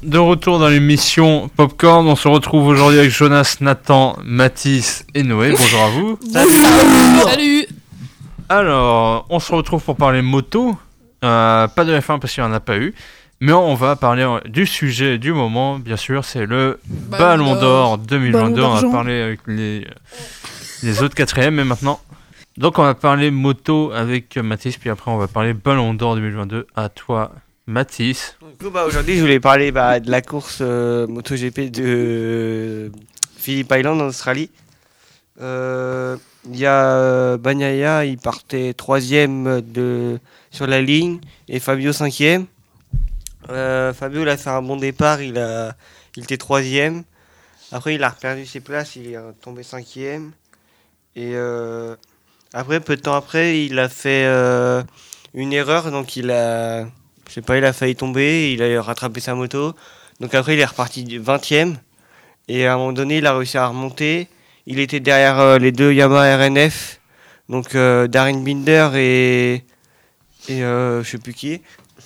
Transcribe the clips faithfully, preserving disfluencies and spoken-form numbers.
de retour dans l'émission Popcorn. On se retrouve aujourd'hui avec Jonas, Nathan, Mathis et Noé. Bonjour à vous. Salut. Salut. Alors, on se retrouve pour parler moto. Euh, pas de F un parce qu'il n'y en a pas eu. Mais on va parler du sujet du moment. Bien sûr, c'est le Ballon, Ballon d'Or deux mille vingt-deux. On va parler avec les, les autres quatrièmes. Et maintenant, donc on va parler moto avec Mathis. Puis après, on va parler Ballon d'Or deux mille vingt-deux. À toi, Mathis. Du coup, bah, aujourd'hui, je voulais parler bah, de la course euh, MotoGP de euh, Phillip Island en Australie. Il euh, y a euh, Bagnaia, il partait troisième de, sur la ligne et Fabio cinquième. Euh, Fabio il a fait un bon départ, il, a, il était troisième. Après, il a perdu ses places, il est tombé cinquième. Et euh, après, peu de temps après, il a fait euh, une erreur, donc il a... Je sais pas, il a failli tomber, il a rattrapé sa moto. Donc après, il est reparti du vingtième. Et à un moment donné, il a réussi à remonter. Il était derrière euh, les deux Yamaha R N F. Donc euh, Darren Binder et... Et euh, je sais plus qui.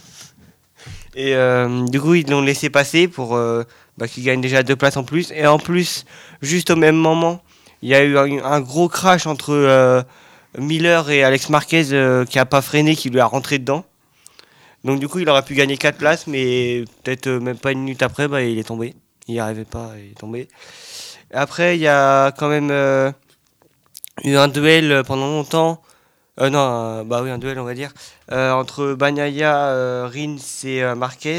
Et euh, du coup, ils l'ont laissé passer pour euh, bah, qu'il gagne déjà deux places en plus. Et en plus, juste au même moment, il y a eu un, un gros crash entre euh, Miller et Alex Marquez euh, qui a pas freiné, qui lui a rentré dedans. Donc du coup, il aurait pu gagner quatre places, mais peut-être euh, même pas une minute après, bah, il est tombé. Il n'y arrivait pas, il est tombé. Après, il y a quand même euh, eu un duel pendant longtemps. Euh, non, euh, bah oui, un duel, on va dire. Euh, entre Bagnaia, euh, Rins et euh, Marquez.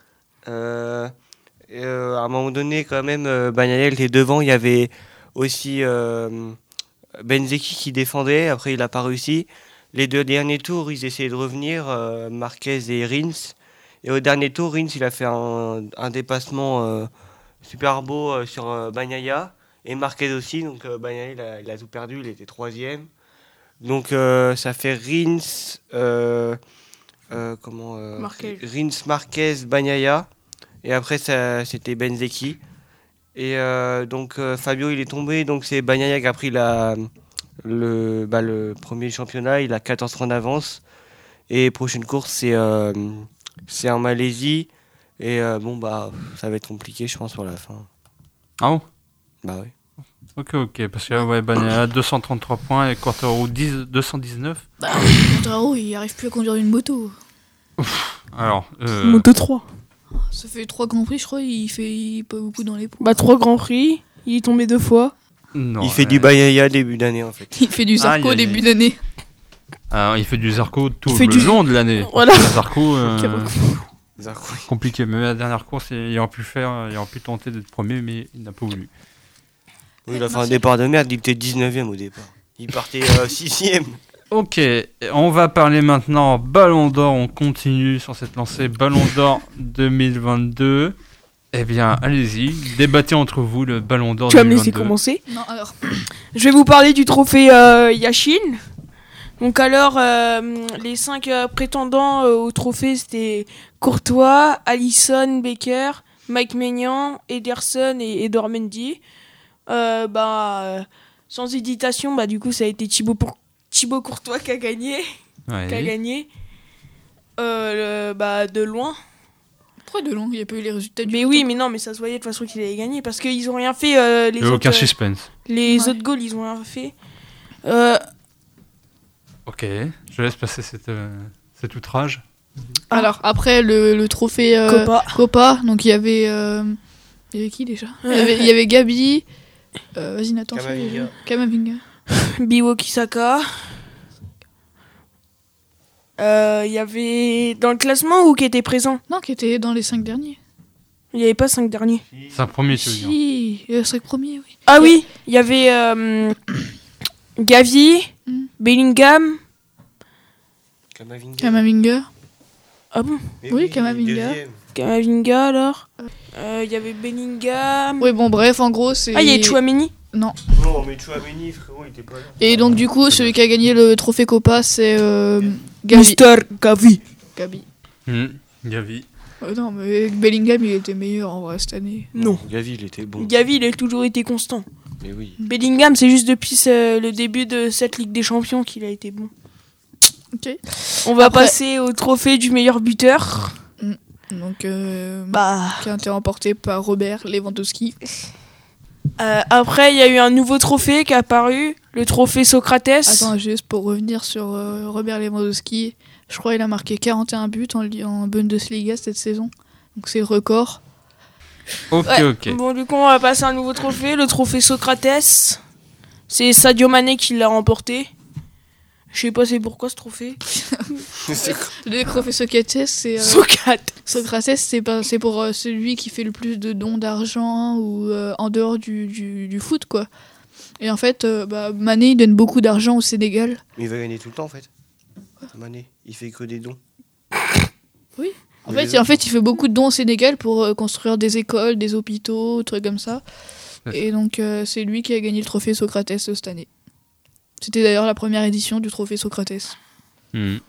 Euh, et, euh, à un moment donné, quand même, euh, Bagnaia était devant. Il y avait aussi euh, Bezzecchi qui défendait. Après, il n'a pas réussi. Les deux derniers tours, ils essayaient de revenir, euh, Marquez et Rins. Et au dernier tour, Rins, il a fait un, un dépassement euh, super beau euh, sur euh, Bagnaia. Et Marquez aussi. Donc euh, Bagnaia, il a, il a tout perdu. Il était troisième. Donc euh, ça fait Rins, euh, euh, comment, euh, Marquez. Rins, Marquez, Bagnaia. Et après, ça, c'était Bezzecchi. Et euh, donc euh, Fabio, il est tombé. Donc c'est Bagnaia qui a pris la... Le, bah, le premier championnat, il a quatorze points d'avance. Et prochaine course, c'est, euh, c'est en Malaisie. Et euh, bon, bah, ça va être compliqué, je pense, pour la fin. Ah bon ? Bah oui. Ok, ok, parce que ouais, Bagnaia deux cent trente-trois points et Quartaro deux cent dix-neuf. Bah, Quartaro, il arrive plus à conduire une moto. Ouf. Alors, euh... Moto trois. Ça fait trois grands prix, je crois, il fait il pas beaucoup dans les points. Bah, trois grands prix, il est tombé deux fois. Non, il fait euh... du Bagnaia début d'année, en fait. Il fait du Zarco ah, début d'année. Alors, il fait du Zarco tout il le du... long de l'année. Voilà. Zarco, euh... Zarco. compliqué. Mais la dernière course, il aurait pu faire, il aurait pu tenter d'être premier, mais il n'a pas voulu. Oui, il a fait un départ de merde, il était dix-neuvième au départ. Il partait euh, sixième. Ok, on va parler maintenant Ballon d'Or. On continue sur cette lancée Ballon d'Or deux mille vingt-deux. Eh bien, allez-y, débattez entre vous le Ballon d'Or deux mille vingt-deux. Tu vas me laisser commencer ? Non, alors. Je vais vous parler du trophée euh, Yashin. Donc alors, euh, les cinq euh, prétendants euh, au trophée, c'était Courtois, Allison, Baker, Mike Maignan, Ederson et Edouard Mendy. Euh, bah, euh, sans hésitation, bah, du coup, ça a été Thibaut, pour... Thibaut Courtois qui a gagné. Ouais. Qui a gagné. Euh, le, bah, de loin. Pourquoi de loin ? Il n'y a pas eu les résultats du Mais photo. oui, mais non, mais ça se voyait de toute façon qu'il allait gagner parce qu'ils n'ont rien fait. Euh, les Il n'y a autres, aucun euh, suspense. Les ouais. autres goals, ils n'ont rien fait. Euh... Ok, je laisse passer cette, euh, cet outrage. Alors, après le, le trophée euh, Copa. Copa, donc il y avait. Euh, il y avait qui déjà ? Il y avait, il y avait Gabi. Euh, vas-y, Nathan. Kamavinga. Kamavinga. Biwo Kisaka. Il euh, y avait dans le classement ou qui était présent ? Non, qui était dans les cinq derniers. Il n'y avait pas cinq derniers. C'est un premier, tu veux dire. Si, euh, cinq premiers, oui. Ah oui, il y avait euh, Gavi, mm. Bellingham. Kamavinga. Kamavinga. Ah bon ? Mais oui, Kamavinga. Kamavinga alors. Il euh, y avait Bellingham. Oui, bon, bref, en gros, c'est. Ah, il y a Chouameni ? Non. Non, mais Chouameni, frérot, il était pas là. Et donc, du coup, celui qui a gagné le trophée Copa, c'est euh, Gavi. Mister Gavi. Gavi. Mmh, Gavi. Euh, non, mais Bellingham, il était meilleur en vrai cette année. Non. Gavi, il était bon. Gavi, il a toujours été constant. Mais oui. Bellingham, c'est juste depuis ce, le début de cette Ligue des Champions qu'il a été bon. Ok. On va Après... passer au trophée du meilleur buteur. Mm. Donc, euh, Bah. qui a été remporté par Robert Lewandowski. Euh, après, il y a eu un nouveau trophée qui est apparu, le trophée Socrates. Attends, juste pour revenir sur euh, Robert Lewandowski, je crois qu'il a marqué quarante et un buts en, en Bundesliga cette saison. Donc c'est record. Ok, Ouais. ok. Bon, du coup, on va passer à un nouveau trophée, le trophée Socrates. C'est Sadio Mané qui l'a remporté. Je sais pas c'est pourquoi ce trophée. Le trophée Socrates, c'est... euh, Socrates. Socrates, c'est, pas- c'est pour euh, celui qui fait le plus de dons d'argent ou euh, en dehors du, du, du foot, quoi. Et en fait, euh, bah, Mané, il donne beaucoup d'argent au Sénégal. Mais il va gagner tout le temps en fait. Mané, il fait que des dons. En Mais fait, les en fait, il fait beaucoup de dons au Sénégal pour euh, construire des écoles, des hôpitaux, trucs comme ça. Ouais. Et donc, euh, c'est lui qui a gagné le trophée Socrates euh, cette année. C'était d'ailleurs la première édition du trophée Socrates. Hmm.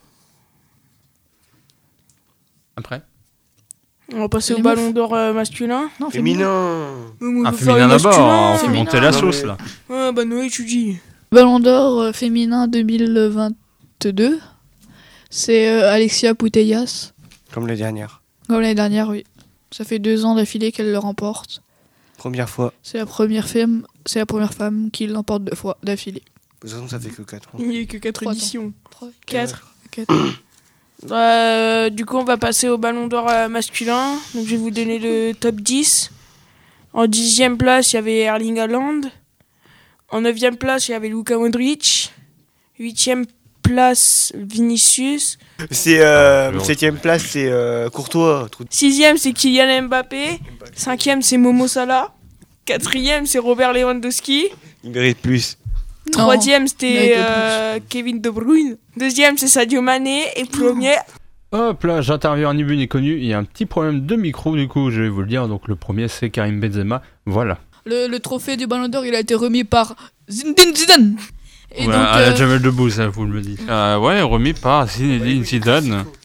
Après On va passer Les au ballon d'or euh, masculin. Non, Féminin. On Ah, peut faire féminin le d'abord, masculin. on fait féminin. monter la Non, sauce mais- là. Ouais, bah Noé, tu dis. Ballon d'or euh, féminin deux mille vingt-deux, c'est euh, Alexia Putellas. Comme la dernière. Comme l'année dernière, oui. Ça fait deux ans d'affilée qu'elle le remporte. Première fois. C'est la première femme, c'est la première femme qui l'emporte deux fois d'affilée. De toute façon, ça fait que quatre ans. Il n'y a que quatre Trois éditions. Trois, quatre. quatre. Euh, du coup, on va passer au ballon d'or euh, masculin. Donc, je vais vous donner le top dix. En dixième place, il y avait Erling Haaland. En neuvième place, il y avait Luka Modric. Huitième place, Vinicius. C'est euh, Alors. septième place, c'est euh, Courtois. Trou- Sixième, c'est Kylian Mbappé. Cinquième, c'est Momo Salah. Quatrième, c'est Robert Lewandowski. Il mérite plus. Non. Troisième, mérite c'était le euh, Kevin De Bruyne. Deuxième, c'est Sadio Mané. Et premier, Hop là, j'interviens ni vu ni connu. Il y a un petit problème de micro, du coup, je vais vous le dire. Donc, le premier, c'est Karim Benzema. Voilà. Le, le trophée du Ballon d'Or, il a été remis par Zinedine Zidane. Et Voilà, donc, à la euh, Jamel Debbouze, hein, vous me le dites. Euh, ouais, remis par Zinedine Zidane.